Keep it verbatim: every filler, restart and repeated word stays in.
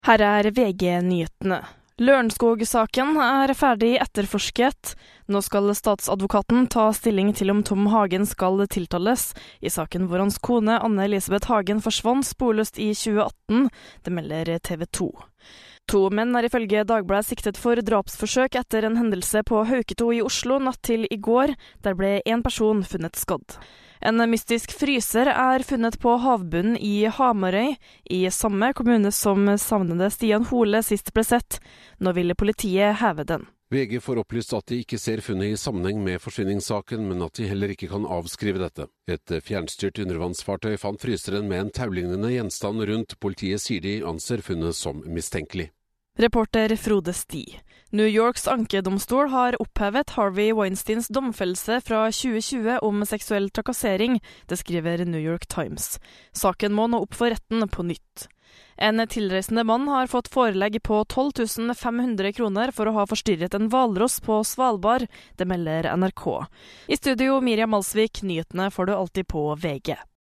Her er V G-nyhetene. Lørenskog-saken er ferdig etterforsket. Nå skal statsadvokaten ta stilling til om Tom Hagen skal tiltales i saken hvor hans kone Anne-Elisabeth Hagen forsvant sporløst i tjue atten, det melder T V to. To menn er ifølge Dagbladet siktet for drapsforsøk etter en hendelse på Hauketo i Oslo natt til i går. Der ble en person funnet skadd. En mystisk fryser er funnet på havbunnen i Hamarøy, i samme kommune som savnede Stian Hole sist ble sett. Nå ville politiet heve den. V G får opplyst at de ikke ser funnet i sammenheng med forsvinningssaken, men at de heller ikke kan avskrive dette. Et fjernstyrt undervannsfartøy fant fryseren med en taulignende gjenstand rundt. Politiet sier de anser funnet som mistenkelig. Reporter Frode Sti. New Yorks ankedomstol har opphevet Harvey Weinsteins domfellelse fra tjue tjue om seksuell trakassering, det skriver New York Times. Saken må nå opp for retten på nytt. En tilreisende mann har fått forelegg på tolv tusen fem hundre kroner for å ha forstyrret en hvalross på Svalbard, det melder N R K. I studio Miriam Malsvik, nyhetene får du alltid på V G.